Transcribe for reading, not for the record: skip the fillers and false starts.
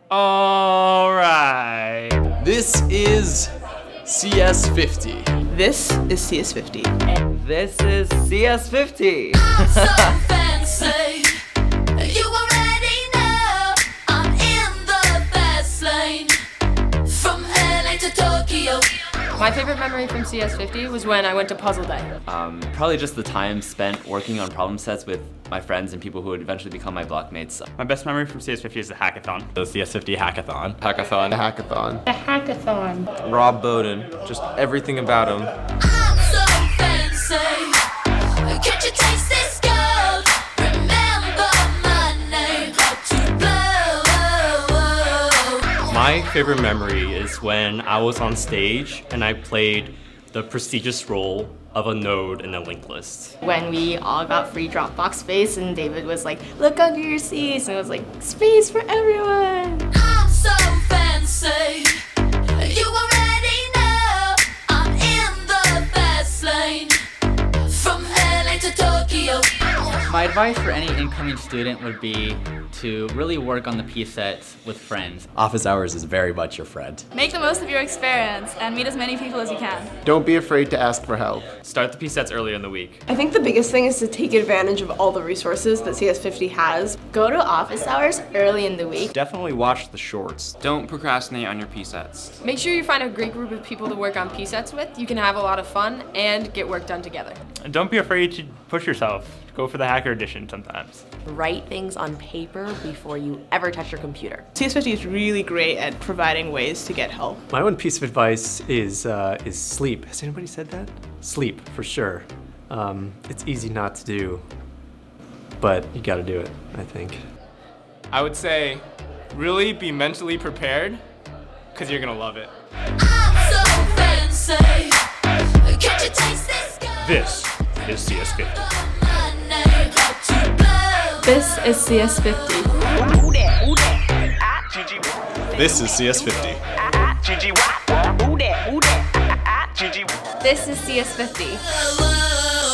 All right. This is CS50. This is CS50. This is CS50. I'm so fancy. You already know I'm in the fast lane. From LA to Tokyo. My favorite memory from CS50 was when I went to Puzzle Day. Probably just the time spent working on problem sets with my friends and people who would eventually become my blockmates. My best memory from CS50 is the hackathon. The CS50 hackathon. Hackathon. The hackathon. The hackathon. Rob Bowden. Just everything about him. I'm so fancy. Can't you taste this gold? Remember my name. How to blow. My favorite memory is when I was on stage and I played the prestigious role of a node in a linked list. When we all got free Dropbox space and David was like, look under your seats, and it was like, space for everyone. I'm so fancy. You already know I'm in the fast lane. From LA to Tokyo. My advice for any incoming student would be to really work on the P sets with friends. Office hours is very much your friend. Make the most of your experience and meet as many people as you can. Don't be afraid to ask for help. Start the P-sets earlier in the week. I think the biggest thing is to take advantage of all the resources that CS50 has. Go to office hours early in the week. Definitely watch the shorts. Don't procrastinate on your P-sets. Make sure you find a great group of people to work on P-sets with. You can have a lot of fun and get work done together. And don't be afraid to push yourself. Go for the hacker edition sometimes. Write things on paper before you ever touch your computer. CS50 is really great at providing ways to get help. My one piece of advice is sleep. Has anybody said that? Sleep, for sure. It's easy not to do, but you gotta do it, I think. I would say really be mentally prepared, because you're gonna love it. I'm so fancy. Can't you taste this gold? This is CS50. This is CS50. This is CS50. This is CS50.